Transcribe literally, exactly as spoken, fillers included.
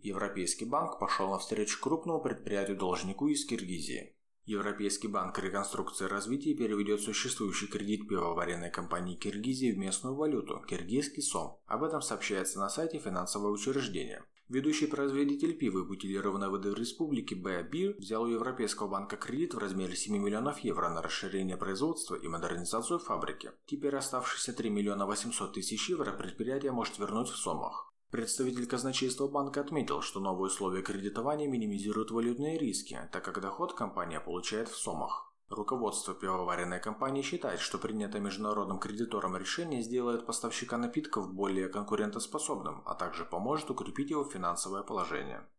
Европейский банк пошел навстречу крупному предприятию-должнику из Киргизии. Европейский банк реконструкции и развития переведет существующий кредит пивоваренной компании Киргизии в местную валюту – киргизский сом. Об этом сообщается на сайте финансового учреждения. Ведущий производитель пива и бутилированной воды в республике Б-Бир взял у Европейского банка кредит в размере семи миллионов евро на расширение производства и модернизацию фабрики. Теперь оставшиеся три миллиона восемьсот тысяч евро предприятие может вернуть в сомах. Представитель казначейства банка отметил, что новые условия кредитования минимизируют валютные риски, так как доход компания получает в сомах. Руководство пивоваренной компании считает, что принятое международным кредитором решение сделает поставщика напитков более конкурентоспособным, а также поможет укрепить его финансовое положение.